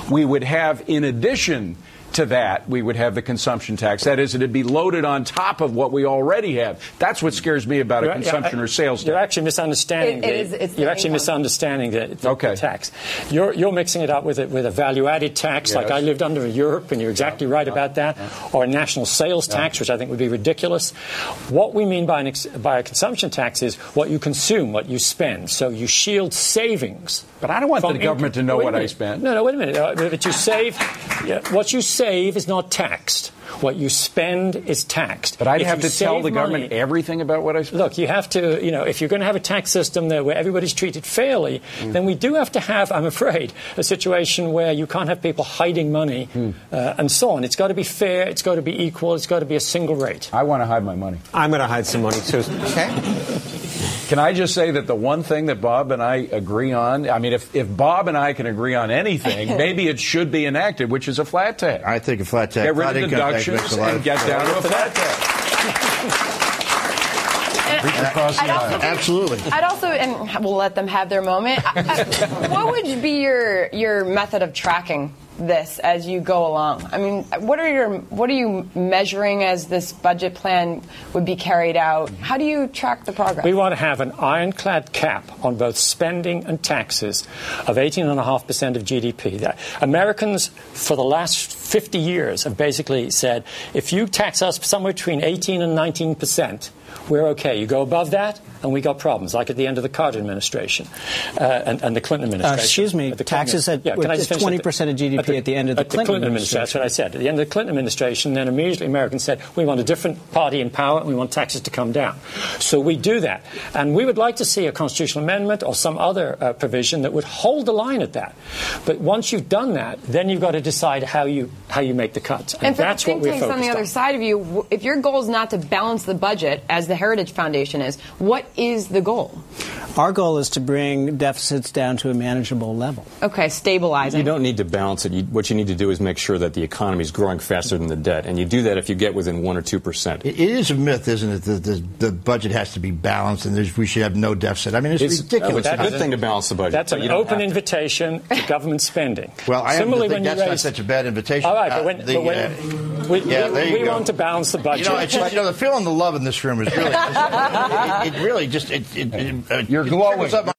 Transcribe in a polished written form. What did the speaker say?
we would have, in addition to that, we would have the consumption tax. That is, it'd be loaded on top of what we already have. That's what scares me about a consumption or sales tax. You're actually misunderstanding the tax. You're mixing it up with a value-added tax, like I lived under in Europe, and you're exactly right about that, or a national sales tax, which I think would be ridiculous. What we mean by a consumption tax is what you consume, what you spend. So you shield savings. But I don't want the government to know what I spend. No, wait a minute. But you save. What you save is not taxed. What you spend is taxed. But I'd have to tell the government everything about what I spend? Look, you have to, if you're going to have a tax system there where everybody's treated fairly, then we do have to have, I'm afraid, a situation where you can't have people hiding money and so on. It's got to be fair. It's got to be equal. It's got to be a single rate. I want to hide my money. I'm going to hide some money, too. Okay. Can I just say that the one thing that Bob and I agree on, I mean, if Bob and I can agree on anything, maybe it should be enacted, which is a flat tax. I think a flat tax. Get rid of deductions and get down to a flat tax. Absolutely. I'd also, and we'll let them have their moment. What would be your method of tracking this as you go along? I mean, what are you measuring as this budget plan would be carried out? How do you track the progress? We want to have an ironclad cap on both spending and taxes of 18.5% of GDP. Americans, for the last 50 years, have basically said, if you tax us somewhere between 18 and 19%, we're okay. You go above that, and we got problems, like at the end of the Carter administration and the Clinton administration. Excuse me, taxes at 20% of GDP at the end of the Clinton administration. That's what I said. At the end of the Clinton administration, then immediately Americans said, we want a different party in power, and we want taxes to come down. So we do that. And we would like to see a constitutional amendment or some other provision that would hold the line at that. But once you've done that, then you've got to decide how you make the cuts. And that's what we're focused on. On the other side of you, if your goal is not to balance the budget, as the Heritage Foundation is, what is the goal? Our goal is to bring deficits down to a manageable level. Okay, stabilizing. You don't need to balance it. What you need to do is make sure that the economy is growing faster than the debt, and you do that if you get within 1 or 2%. It is a myth, isn't it, that the budget has to be balanced and we should have no deficit. I mean, it's ridiculous. It's a good thing to balance the budget. That's an open invitation to government spending. Well, I happen to think that's not such a bad invitation. All right, we want to balance the budget. The feeling the love in this room is really, it really just, you're glowing.